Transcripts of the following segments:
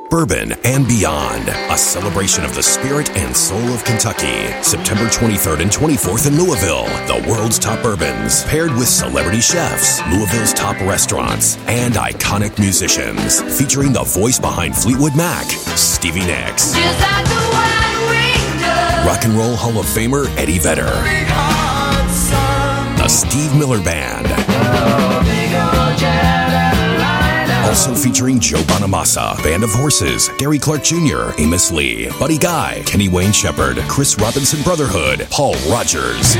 Bourbon and Beyond, a celebration of the spirit and soul of Kentucky. September 23rd and 24th in Louisville, the world's top bourbons, paired with celebrity chefs, Louisville's top restaurants, and iconic musicians, featuring the voice behind Fleetwood Mac, Stevie Nicks. Rock and Roll Hall of Famer Eddie Vedder. The Steve Miller Band. Also featuring Joe Bonamassa, Band of Horses, Gary Clark Jr., Amos Lee, Buddy Guy, Kenny Wayne Shepherd, Chris Robinson Brotherhood, Paul Rogers.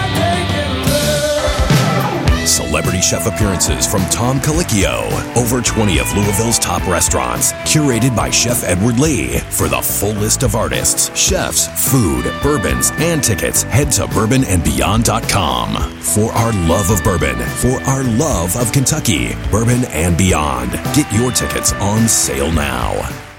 Celebrity chef appearances from Tom Colicchio. Over 20 of Louisville's top restaurants, curated by Chef Edward Lee. For the full list of artists, chefs, food, bourbons, and tickets, head to bourbonandbeyond.com. For our love of bourbon, for our love of Kentucky, Bourbon and Beyond. Get your tickets on sale now.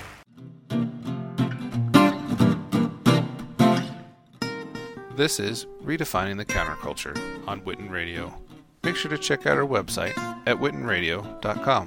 This is Redefining the Counterculture on Witten Radio. Make sure to check out our website at wittenradio.com.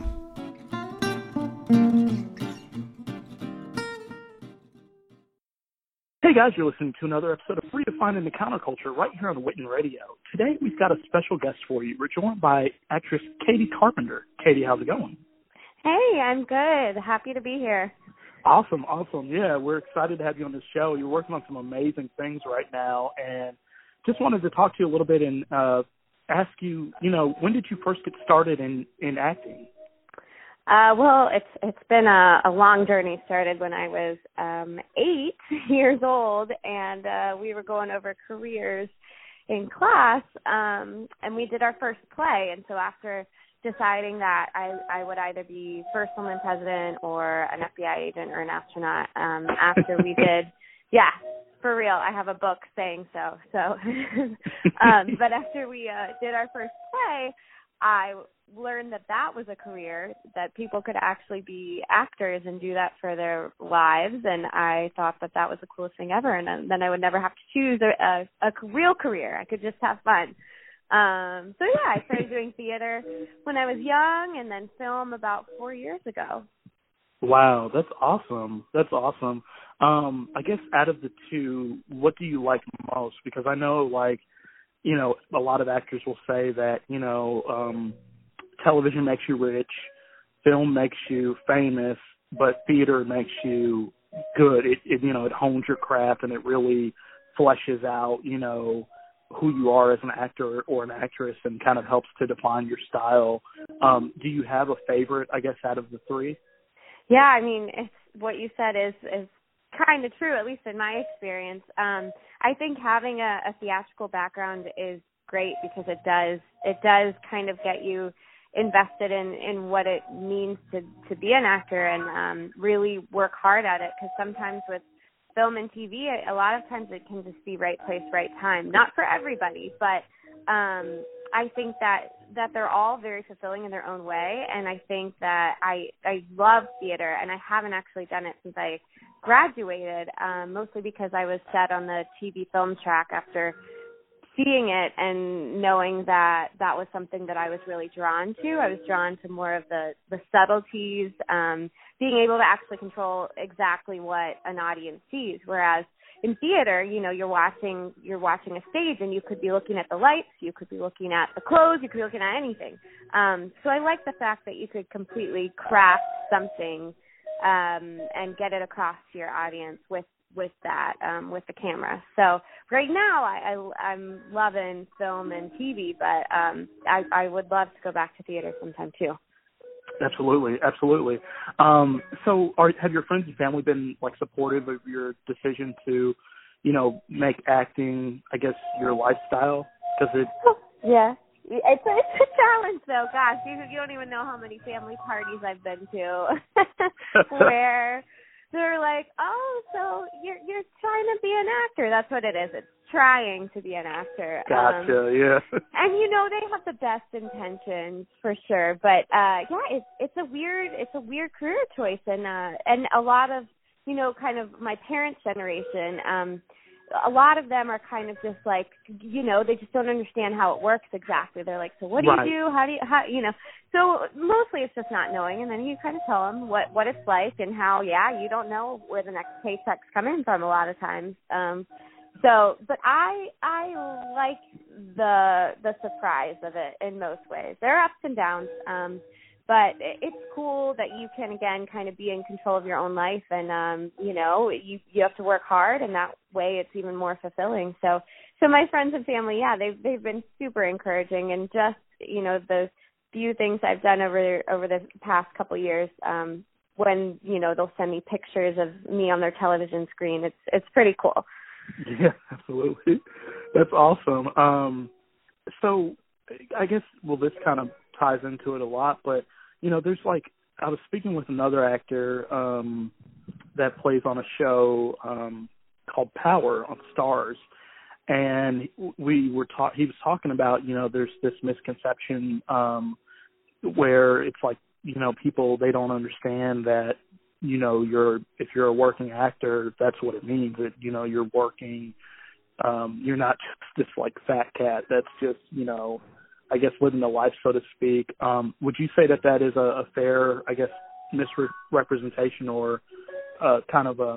Hey guys, you're listening to another episode of Redefining the Counterculture right here on Witten Radio. Today we've got a special guest for you. We're joined by actress Katie Carpenter. Katie, how's it going? Hey, I'm good. Happy to be here. Awesome. Yeah, we're excited to have you on the show. You're working on some amazing things right now, and just wanted to talk to you a little bit and ask you, when did you first get started in acting? Well, it's been a long journey. Started when I was 8 years old, and we were going over careers in class, and we did our first play. And so after deciding that I would either be first woman president or an FBI agent or an astronaut, after we did, yeah, for real, I have a book saying so. But after we did our first play, I learned that was a career, that people could actually be actors and do that for their lives, and I thought that was the coolest thing ever, and then I would never have to choose a real career. I could just have fun. So yeah, I started doing theater when I was young, and then film about 4 years ago. Wow, that's awesome. I guess out of the two, what do you like most? Because I know, a lot of actors will say that, television makes you rich, film makes you famous, but theater makes you good. It hones your craft, and it really fleshes out, who you are as an actor or an actress, and kind of helps to define your style. Do you have a favorite, I guess, out of the three? Yeah, I mean, what you said is kind of true, at least in my experience. I think having a theatrical background is great because it does kind of get you invested in what it means to be an actor, and really work hard at it, because sometimes with film and TV, a lot of times it can just be right place, right time. Not for everybody, but I think that they're all very fulfilling in their own way, and I think that I love theater, and I haven't actually done it since I graduated, mostly because I was set on the TV film track after seeing it and knowing that was something that I was really drawn to. I was drawn to more of the subtleties, being able to actually control exactly what an audience sees, whereas in theater, you're watching a stage, and you could be looking at the lights, you could be looking at the clothes, you could be looking at anything. So I like the fact that you could completely craft something and get it across to your audience with that, with the camera. So right now I'm loving film and TV, but I would love to go back to theater sometime too. Absolutely. So have your friends and family been supportive of your decision to, make acting, I guess, your lifestyle? Yeah. It's a challenge, though. Gosh, you don't even know how many family parties I've been to where they're like, "Oh, so you're trying to be an actor?" That's what it is. It's trying to be an actor. Gotcha. Yeah. And they have the best intentions for sure, but it's a weird career choice, and a lot of kind of my parents' generation. a lot of them are kind of just like, you know, they just don't understand how it works exactly. They're like, so what do you do? How, you know, so mostly it's just not knowing. And then you kind of tell them what it's like and how, you don't know where the next paycheck's coming from a lot of times. But I like the surprise of it in most ways. There are ups and downs, but it's cool that you can, again, kind of be in control of your own life. And, you know, you have to work hard, and that way it's even more fulfilling. So my friends and family, they've been super encouraging. And just, you know, the few things I've done over the past couple of years, when, you know, they'll send me pictures of me on their television screen, it's pretty cool. Yeah, absolutely. That's awesome. So I guess, this kind of ties into it a lot, but, you know, there's like, I was speaking with another actor that plays on a show called Power on Starz, and he was talking about, you know, there's this misconception where it's like, you know, people, they don't understand that, you know, if you're a working actor, that's what it means. That, you know, you're working. You're not just this like fat cat that's just, you know, I guess living the life, so to speak. Would you say that is a fair, I guess, misrepresentation or kind of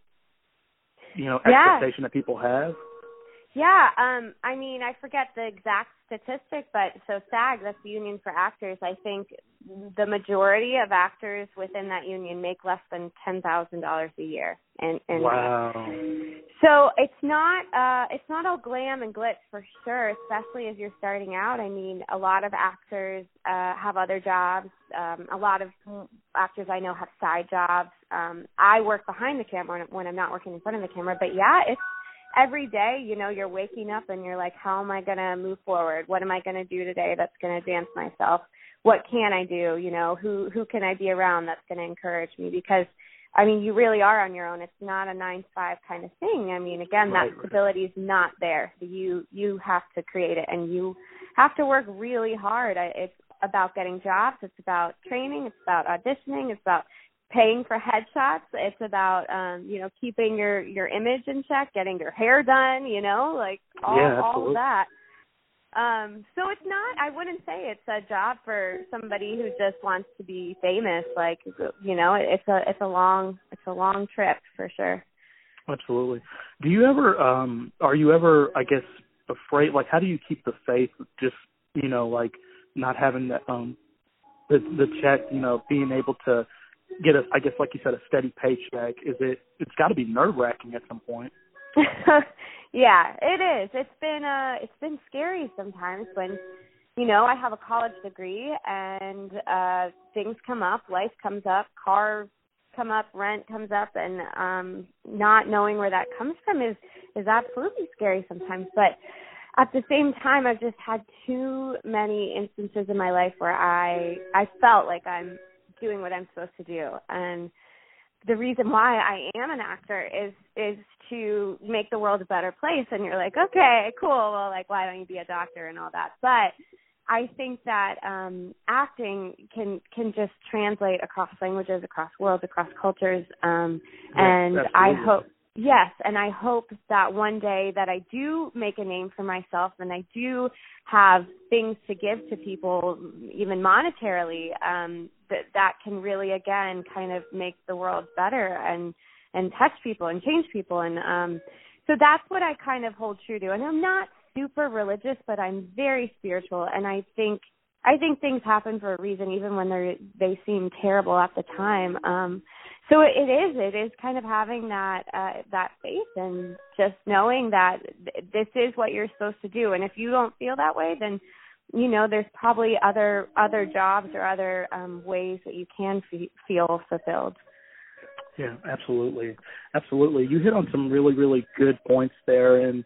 you know, expectation that people have? Yeah, I mean, I forget the exact statistic, but so SAG, that's the Union for Actors, I think the majority of actors within that union make less than $10,000 a year. And wow. So it's not all glam and glitz for sure, especially as you're starting out. I mean, a lot of actors have other jobs. A lot of actors I know have side jobs. I work behind the camera when I'm not working in front of the camera, but it's every day, you know, you're waking up and you're like, how am I going to move forward? What am I going to do today that's going to advance myself? What can I do? You know, who can I be around that's going to encourage me? Because, I mean, you really are on your own. It's not a 9-to-5 kind of thing. I mean, again, that stability is not there. You have to create it, and you have to work really hard. It's about getting jobs. It's about training. It's about auditioning. It's about paying for headshots. It's about, you know, keeping your image in check, getting your hair done, you know, like all of that. So it's not, I wouldn't say it's a job for somebody who just wants to be famous. Like, you know, it's a long trip for sure. Absolutely. Do you ever, are you ever, I guess, afraid, like, how do you keep the faith, just, you know, like not having the check, you know, being able to get I guess, like you said, a steady paycheck? It's got to be nerve-wracking at some point. Yeah, it is. It's been scary sometimes when, you know, I have a college degree and things come up, life comes up, cars come up, rent comes up, and not knowing where that comes from is absolutely scary sometimes. But at the same time, I've just had too many instances in my life where I felt like I'm doing what I'm supposed to do. And the reason why I am an actor is to make the world a better place. And you're like, okay, cool. Well, like, why don't you be a doctor and all that? But I think that acting can just translate across languages, across worlds, across cultures. And I hope, and I hope that one day that I do make a name for myself and I do have things to give to people, even monetarily, that can really, again, kind of make the world better and touch people and change people. And so that's what I kind of hold true to. And I'm not super religious, but I'm very spiritual. And I think things happen for a reason, even when they seem terrible at the time. So it is kind of having that faith and just knowing that this is what you're supposed to do. And if you don't feel that way, then, you know, there's probably other jobs or other ways that you can feel fulfilled. Yeah, absolutely. Absolutely. You hit on some really, really good points there. And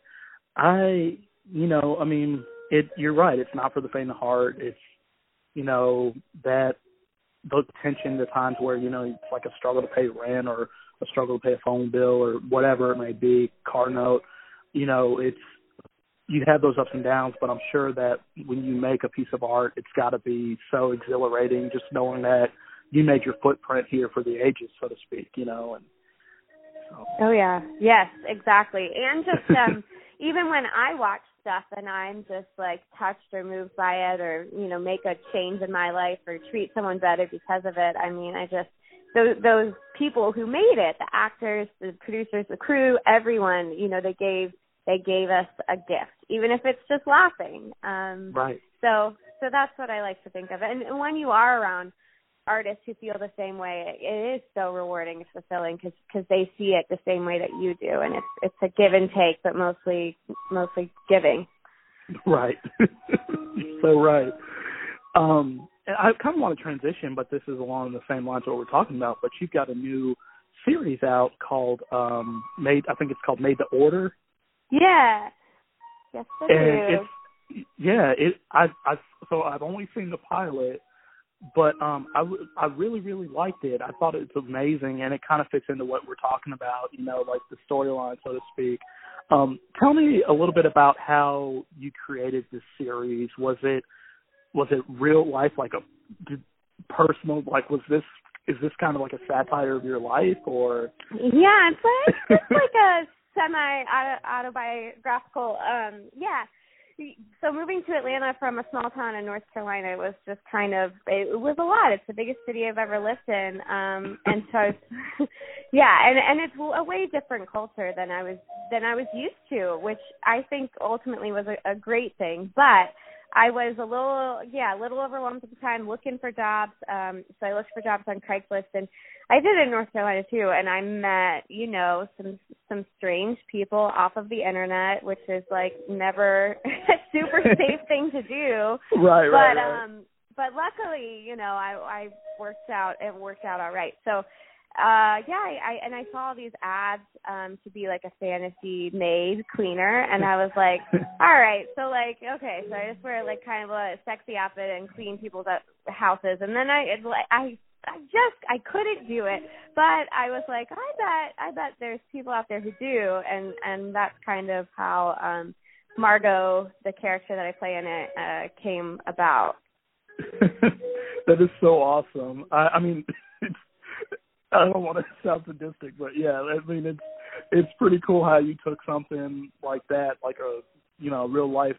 you're right. It's not for the faint of heart. It's, you know, that the tension, the times where, you know, it's like a struggle to pay rent or a struggle to pay a phone bill or whatever it may be, car note, you know, you have those ups and downs, but I'm sure that when you make a piece of art, it's got to be so exhilarating just knowing that you made your footprint here for the ages, so to speak, you know. And So. Oh yeah, yes, exactly. And just even when I watch stuff and I'm just like touched or moved by it, or make a change in my life or treat someone better because of it. I mean, I just those people who made it, the actors, the producers, the crew, everyone, they gave us a gift, even if it's just laughing. Right. So that's what I like to think of. And when you are around artists who feel the same way, it is so rewarding and fulfilling because they see it the same way that you do, and it's a give and take, but mostly giving. Right. So right. And I kind of want to transition, but this is along the same lines of what we're talking about. But you've got a new series out called Made. I think it's called Made to Order. Yeah. Yes, I do. So I've only seen the pilot. But I really, really liked it. I thought it was amazing, and it kind of fits into what we're talking about, like the storyline, so to speak. Tell me a little bit about how you created this series. Was it real life, like a personal? Like, is this kind of like a satire of your life, or? Yeah, it's just like a semi-autobiographical. Yeah. So moving to Atlanta from a small town in North Carolina was just it was a lot. It's the biggest city I've ever lived in. And so, yeah, and it's a way different culture than I was used to, which I think ultimately was a great thing. But I was a little overwhelmed at the time looking for jobs. So I looked for jobs on Craigslist, and I did it in North Carolina too. And I met, some strange people off of the internet, which is like never a super safe thing to do. Right. But luckily, I worked out. It worked out all right. So, I saw these ads to be like a fantasy maid cleaner, and I was like, all right, so like, okay, so I just wear like kind of a sexy outfit and clean people's houses, and then I couldn't do it, but I was like, I bet there's people out there who do, and that's kind of how Margot, the character that I play in it, came about. That is so awesome. I mean, I don't want to sound sadistic, but yeah, I mean, it's pretty cool how you took something like that, like a real life,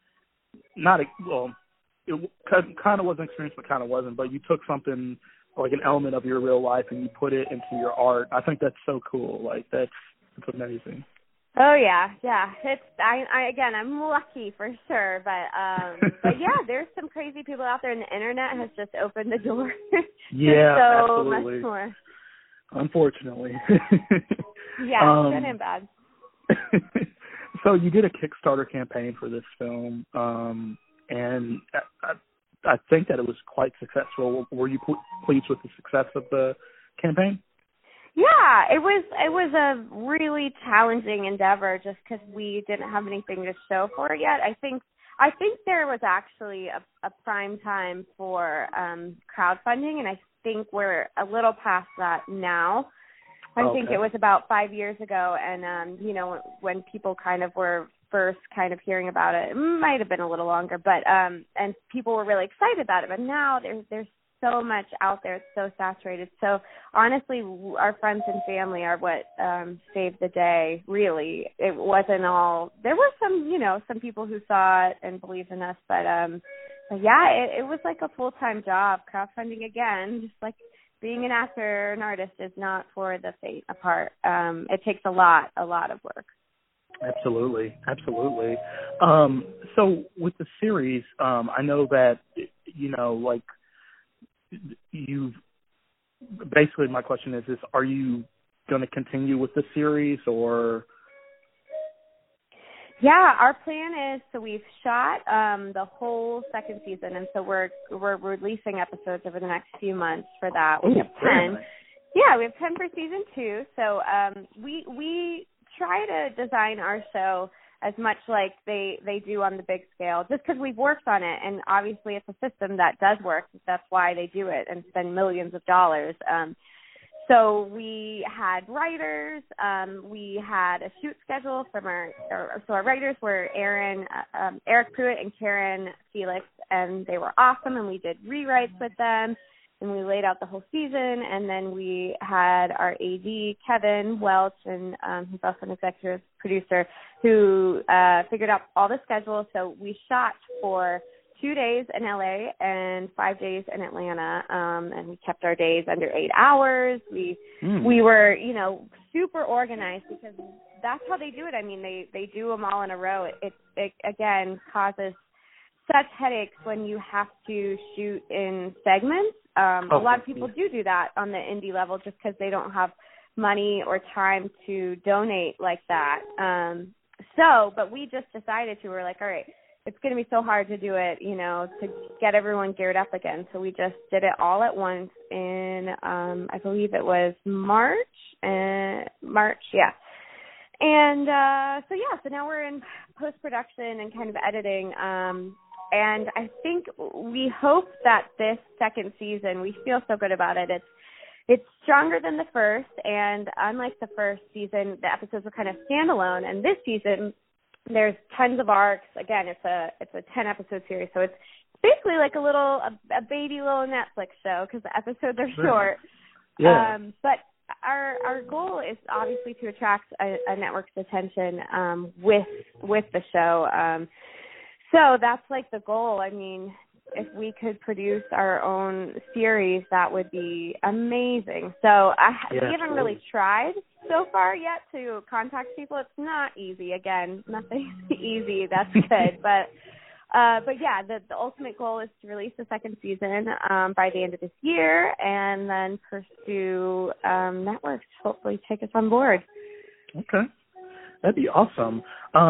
it kind of was an experience, but kind of wasn't. But you took something like an element of your real life and you put it into your art. I think that's so cool. Like it's amazing. Oh yeah. It's I'm lucky for sure, but yeah, there's some crazy people out there, and the internet has just opened the door. Yeah, so absolutely. Much more. Unfortunately. Yeah, good and bad. So you did a Kickstarter campaign for this film, and I think that it was quite successful. Were you pleased with the success of the campaign? Yeah, it was a really challenging endeavor just because we didn't have anything to show for it yet. I think there was actually a prime time for crowdfunding, and I think we're a little past that now. I think it was about 5 years ago, and when people kind of were first kind of hearing about it might have been a little longer, but and people were really excited about it. But now there's so much out there; it's so saturated. So honestly, our friends and family are what saved the day. Really, it wasn't all. There were some people who saw it and believed in us, but yeah, it was like a full-time job. Crowdfunding again, just like being an actor or an artist is not for the faint of heart. It takes a lot of work. Absolutely. So with the series, I know that, like you've basically, my question is are you going to continue with the series or? Yeah, our plan is, so we've shot the whole second season, and so we're releasing episodes over the next few months for that. We have 10. Nice. Yeah, we have 10 for season 2. So we try to design our show as much like they do on the big scale, just because we've worked on it, and obviously it's a system that does work. That's why they do it and spend millions of dollars. So we had writers, we had a shoot schedule from our writers were Eric Pruitt and Karen Felix, and they were awesome, and we did rewrites with them. and we laid out the whole season. And then we had our AD, Kevin Welch, and he's also an executive producer, who figured out all the schedules. So we shot for 2 days in LA and 5 days in Atlanta, and we kept our days under 8 hours. We were, super organized, because that's how they do it. I mean, they do them all in a row. It again causes such headaches when you have to shoot in segments. A lot of people do that on the indie level just because they don't have money or time to donate like that. But we just decided we're like, all right, it's going to be so hard to do it, to get everyone geared up again. So we just did it all at once in, I believe it was March, yeah. And so now we're in post-production and kind of editing. And I think we hope that this second season, we feel so good about it. It's stronger than the first, and unlike the first season, the episodes were kind of standalone. And this season, there's tons of arcs. Again, it's a 10-episode series, so it's basically like a baby little Netflix show, because the episodes are short. Yeah. But our goal is obviously to attract a network's attention with the show. So that's like the goal. I mean, if we could produce our own series, that would be amazing. So we haven't really tried so far yet to contact people. It's not easy. Again, nothing's easy. That's good. But yeah, the ultimate goal is to release the second season by the end of this year, and then pursue networks to hopefully take us on board. Okay, that'd be awesome.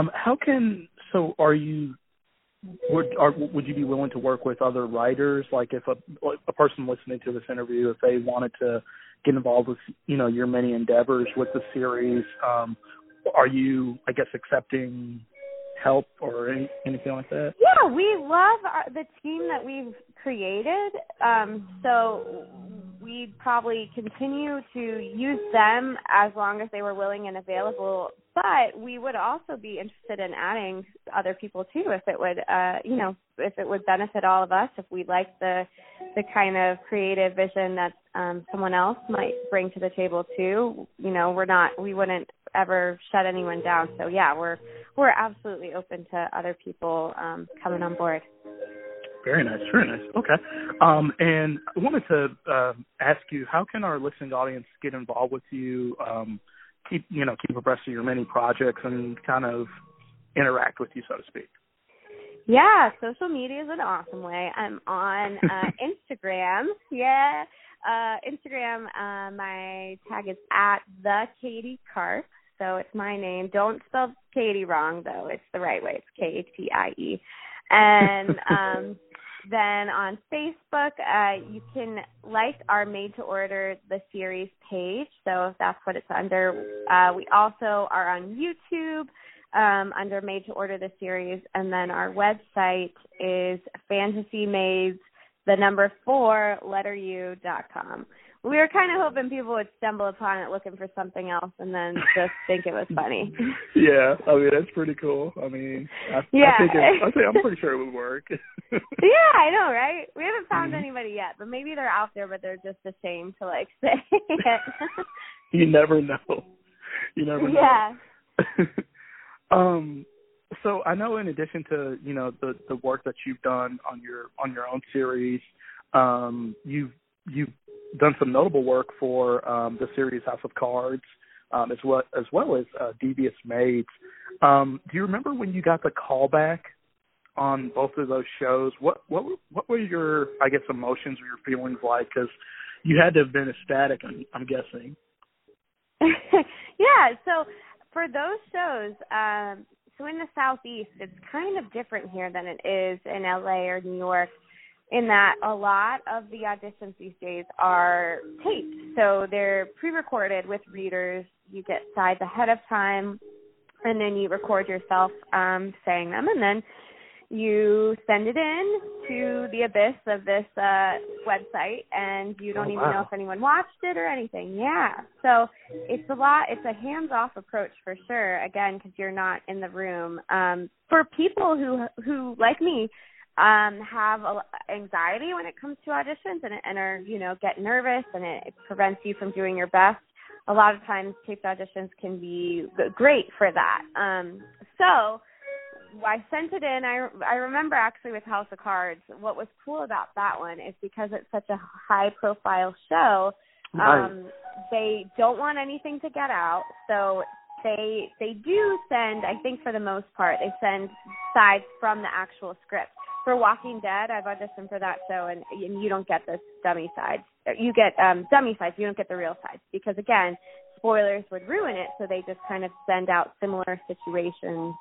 Would you be willing to work with other writers? Like if a person listening to this interview, if they wanted to get involved with, your many endeavors with the series, are you, I guess, accepting help or anything like that? Yeah, we love the team that we've created. So we'd probably continue to use them as long as they were willing and available. But we would also be interested in adding other people too, if it would, if it would benefit all of us, if we like the kind of creative vision that someone else might bring to the table too. We wouldn't ever shut anyone down. So yeah, we're absolutely open to other people coming on board. Very nice, very nice. Okay. And I wanted to ask you, how can our listening audience get involved with you? Keep abreast of your many projects and kind of interact with you, so to speak. Yeah, social media is an awesome way. I'm on Instagram. Yeah, Instagram. My tag is @TheKatieKarp. So it's my name. Don't spell Katie wrong, though. It's the right way. It's Katie. And then on Facebook, you can like our Made to Order the series page. So if that's what it's under. We also are on YouTube under Made to Order the series. And then our website is fantasymaids4u.com. We were kind of hoping people would stumble upon it looking for something else and then just think it was funny. Yeah, I mean, that's pretty cool. I mean, I'm pretty sure it would work. Yeah, I know, right? We haven't found anybody yet, but maybe they're out there, but they're just ashamed to, say it. You never know. Yeah. So I know in addition to, the work that you've done on your own series, you've done some notable work for the series House of Cards, as well as Devious Maids. Do you remember when you got the callback on both of those shows? What were your, I guess, emotions or your feelings like? Because you had to have been ecstatic, I'm guessing. Yeah. So for those shows, so in the Southeast, it's kind of different here than it is in LA or New York, in that a lot of the auditions these days are taped. So they're pre-recorded with readers. You get sides ahead of time, and then you record yourself saying them, and then you send it in to the abyss of this website, and you don't even know if anyone watched it or anything. Yeah. So it's a hands-off approach for sure, again, because you're not in the room. For people who like me, have anxiety when it comes to auditions and are, you know, get nervous, and it prevents you from doing your best, a lot of times taped auditions can be great for that. So I sent it in. I remember actually with House of Cards, what was cool about that one is because it's such a high-profile show, they don't want anything to get out, so they do send, I think for the most part, they send sides from the actual script. For Walking Dead, I've auditioned for that show, and you don't get the dummy sides. You get dummy sides. You don't get the real sides because, again, spoilers would ruin it, so they just kind of send out similar situations.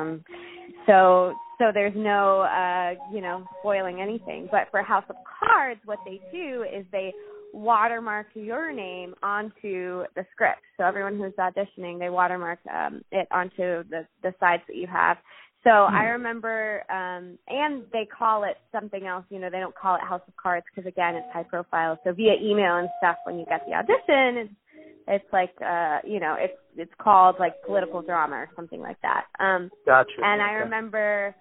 So there's no, spoiling anything. But for House of Cards, what they do is they watermark your name onto the script. So everyone who's auditioning, they watermark it onto the sides that you have. So I remember, and they call it something else, you know, they don't call it House of Cards because, again, it's high profile. So via email and stuff, when you get the audition, it's like, it's called like political drama or something like that. Gotcha. And I remember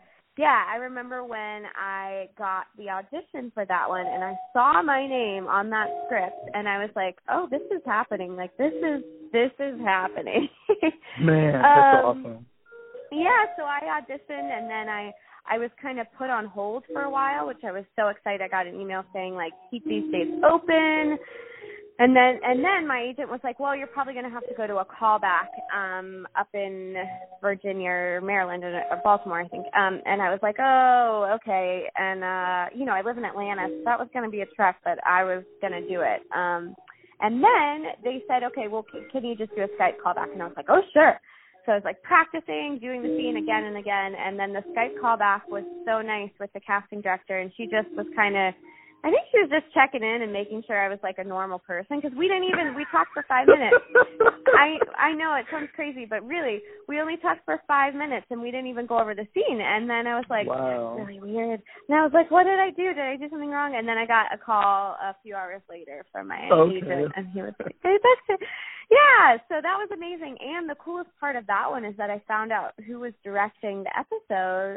when I got the audition for that one and I saw my name on that script and I was like, oh, this is happening. Like, this is happening. Man, that's awesome. Yeah, so I auditioned, and then I was kind of put on hold for a while, which I was so excited. I got an email saying, like, keep these dates open. And then my agent was like, well, you're probably going to have to go to a callback up in Virginia or Maryland or Baltimore, I think. And I was like, oh, okay. And, I live in Atlanta, so that was going to be a trek, but I was going to do it. And then they said, okay, well, can you just do a Skype callback? And I was like, oh, sure. So I was like practicing, doing the scene again and again. And then the Skype callback was so nice with the casting director. And she just was I think she was just checking in and making sure I was like a normal person. Because we talked for 5 minutes. I know it sounds crazy, but really, we only talked for 5 minutes and we didn't even go over the scene. And then I was like, wow, really weird. And I was like, what did I do? Did I do something wrong? And then I got a call a few hours later from my agent. And he was like, hey, that's it. Yeah, so that was amazing. And the coolest part of that one is that I found out who was directing the episode.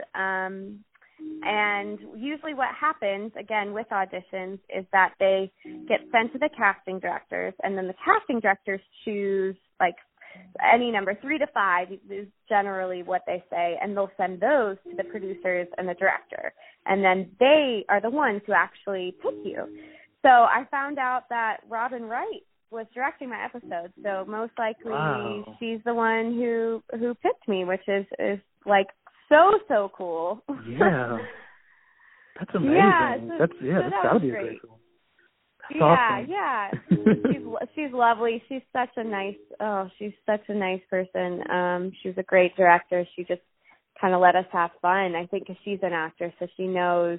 And usually what happens, again, with auditions is that they get sent to the casting directors, and then the casting directors choose, like, any number, 3 to 5 is generally what they say, and they'll send those to the producers and the director. And then they are the ones who actually pick you. So I found out that Robin Wright was directing my episode, so most likely she's the one who picked me, which is like so cool. Yeah, that's amazing. Yeah, that's gotta be great. Cool. Yeah. She's lovely. She's such a nice person. She was a great director. She just kind of let us have fun. I think 'cause she's an actor, so she knows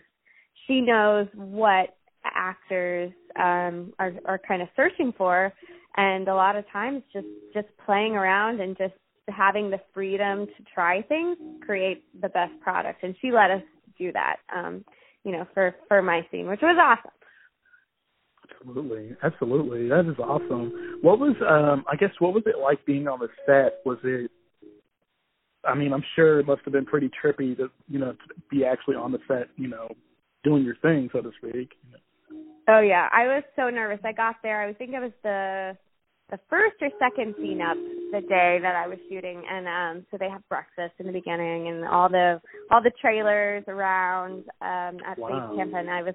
what actors are kind of searching for, and a lot of times just playing around and just having the freedom to try things create the best product. And she let us do that, for my scene, which was awesome. Absolutely. That is awesome. What was, what was it like being on the set? Was it, I'm sure it must have been pretty trippy to be actually on the set, doing your thing, so to speak. Oh, yeah. I was so nervous. I got there. I think it was the first or second scene up the day that I was shooting, and so they have breakfast in the beginning and all the trailers around at Base Camp, and I was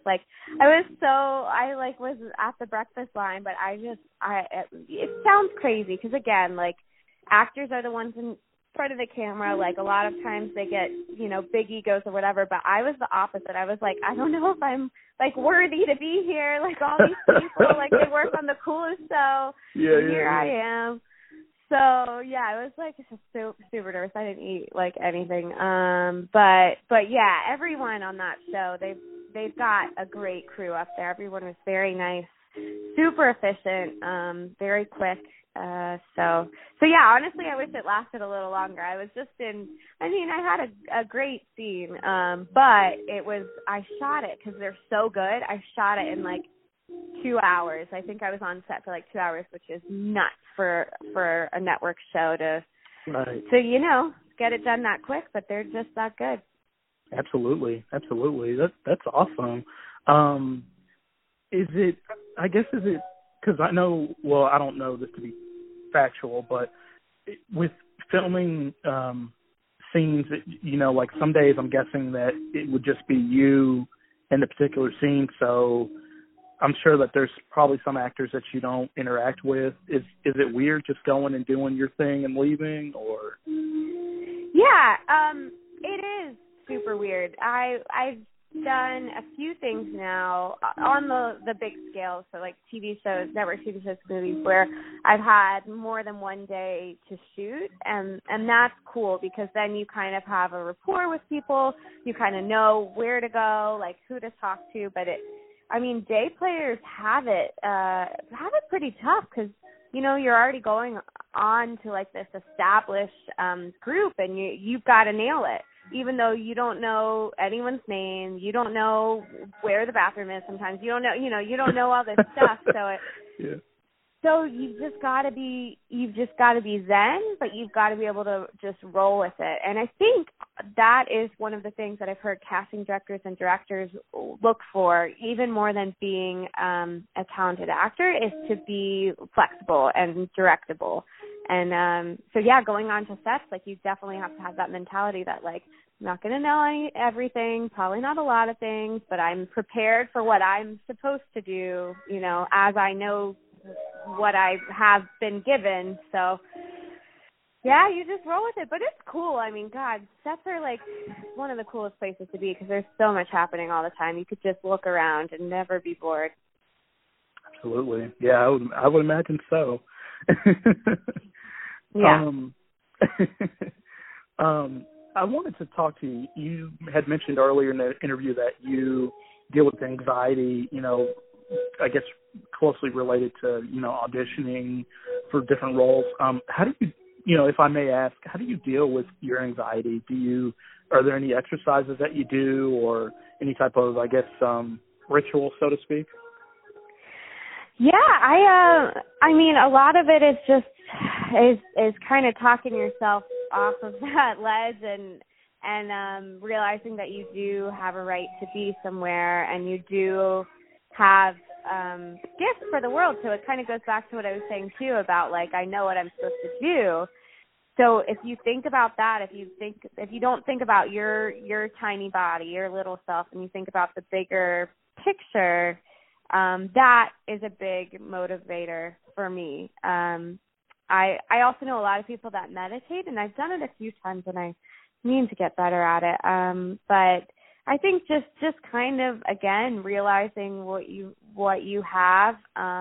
at the breakfast line, but it sounds crazy because, again, like, actors are the ones in front of the camera. Like, a lot of times they get big egos or whatever, but I was the opposite. I was like, I don't know if I'm like worthy to be here, like all these people, like they work on the coolest show. Here I am. So yeah, I was like super nervous. I didn't eat like anything. But yeah, everyone on that show, they've got a great crew up there. Everyone was very nice, super efficient, very quick. So yeah, honestly, I wish it lasted a little longer. I was just I had a great scene, but I shot it because they're so good. I shot it in like 2 hours. I think I was on set for like 2 hours, which is nuts for a network show to get it done that quick, but they're just that good. Absolutely. That's awesome. Is it, because I know, well, I don't know this to be factual, but with filming scenes, like some days I'm guessing that it would just be you in the particular scene, so I'm sure that there's probably some actors that you don't interact with. Is it weird just going and doing your thing and leaving, or? Yeah, it is super weird. I've done a few things now on the big scale, so like TV shows, network TV shows, movies, where I've had more than one day to shoot, and that's cool because then you kind of have a rapport with people, you kind of know where to go, like who to talk to, but day players have it pretty tough because you're already going on to like this established group, and you've got to nail it. Even though you don't know anyone's name, you don't know where the bathroom is. Sometimes you don't know, you don't know all this stuff. So you've just got to be zen, but you've got to be able to just roll with it. And I think that is one of the things that I've heard casting directors and directors look for, even more than being a talented actor, is to be flexible and directable. And going on to sets, like you definitely have to have that mentality that like, I'm not going to know everything, probably not a lot of things, but I'm prepared for what I'm supposed to do, as I know what I have been given. So yeah, you just roll with it, but it's cool. God, sets are like one of the coolest places to be because there's so much happening all the time. You could just look around and never be bored. Absolutely. Yeah, I would imagine so. Yeah. I wanted to talk to you. You had mentioned earlier in the interview that you deal with anxiety, I guess closely related to, auditioning for different roles. How do you, if I may ask, how do you deal with your anxiety? Are there any exercises that you do or any type of, ritual, so to speak? Yeah, a lot of it is just is kind of talking yourself off of that ledge and realizing that you do have a right to be somewhere and you do have gifts for the world. So it kind of goes back to what I was saying too about like I know what I'm supposed to do. So if you think about that, if you don't think about your tiny body, your little self, and you think about the bigger picture, that is a big motivator for me. I also know a lot of people that meditate, and I've done it a few times, and I mean to get better at it. But I think just kind of again realizing what you have,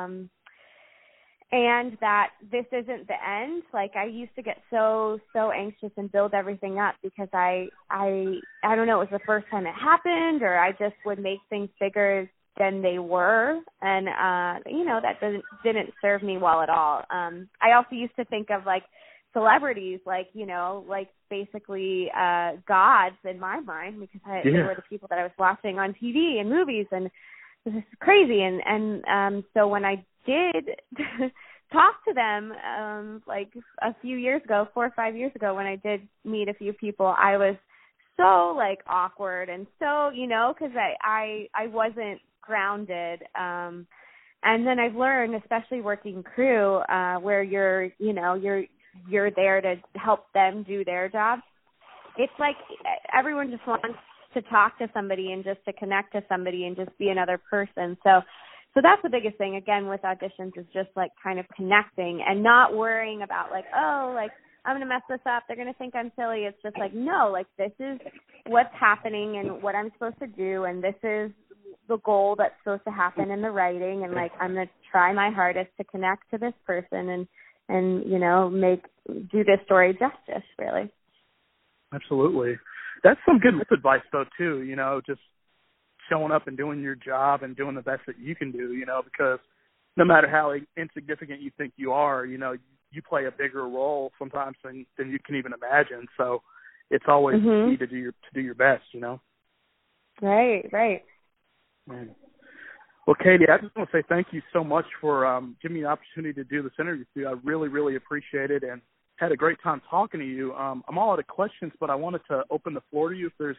and that this isn't the end. Like I used to get so anxious and build everything up because I don't know, it was the first time it happened, or I just would make things bigger than they were, and that didn't serve me well at all. I also used to think of like celebrities like basically gods in my mind because they were the people that I was watching on TV and movies, and this is crazy. And so when I did talk to them like a few years ago, 4 or 5 years ago, when I did meet a few people, I was so like awkward and so because I wasn't grounded, and then I've learned, especially working crew, where you're there to help them do their job. It's like everyone just wants to talk to somebody and just to connect to somebody and just be another person. So that's the biggest thing again with auditions is just like kind of connecting and not worrying about like, oh, like I'm going to mess this up, they're going to think I'm silly. It's just like, no, like this is what's happening and what I'm supposed to do, and this is the goal that's supposed to happen in the writing, and like I'm going to try my hardest to connect to this person and do this story justice, really. Absolutely. That's some good advice though too, just showing up and doing your job and doing the best that you can do, because no matter how insignificant you think you are, you play a bigger role sometimes than you can even imagine. So it's always key to do your best, Right. Man. Well, Katie, I just want to say thank you so much for giving me the opportunity to do this interview with you. I really, really appreciate it and had a great time talking to you. I'm all out of questions, but I wanted to open the floor to you if there's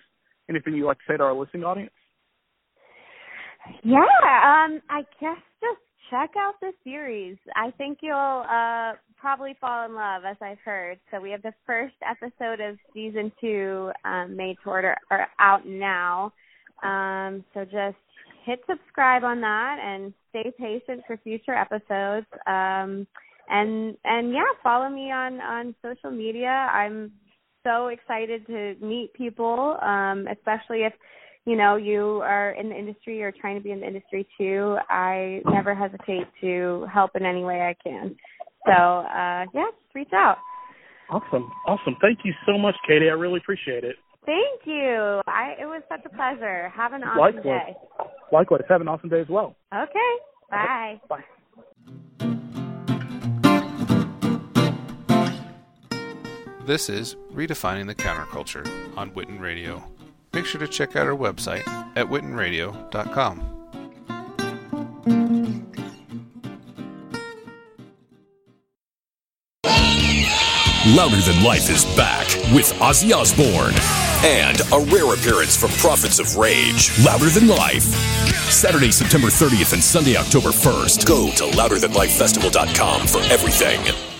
anything you'd like to say to our listening audience? Yeah, I guess just check out the series. I think you'll probably fall in love, as I've heard. So we have the first episode of season 2 made to order or out now. So just hit subscribe on that and stay patient for future episodes. And yeah, follow me on social media. I'm so excited to meet people, especially if you are in the industry or trying to be in the industry too. I never hesitate to help in any way I can. So yeah, just reach out. Awesome. Thank you so much, Katie. I really appreciate it. Thank you. It was such a pleasure. Have an awesome day. Likewise. Have an awesome day as well. Okay. Bye. Bye. This is Redefining the Counterculture on Witten Radio. Make sure to check out our website at wittenradio.com. Louder Than Life is back with Ozzy Osbourne. And a rare appearance from Prophets of Rage, Louder Than Life. Saturday, September 30th and Sunday, October 1st. Go to louderthanlifefestival.com for everything.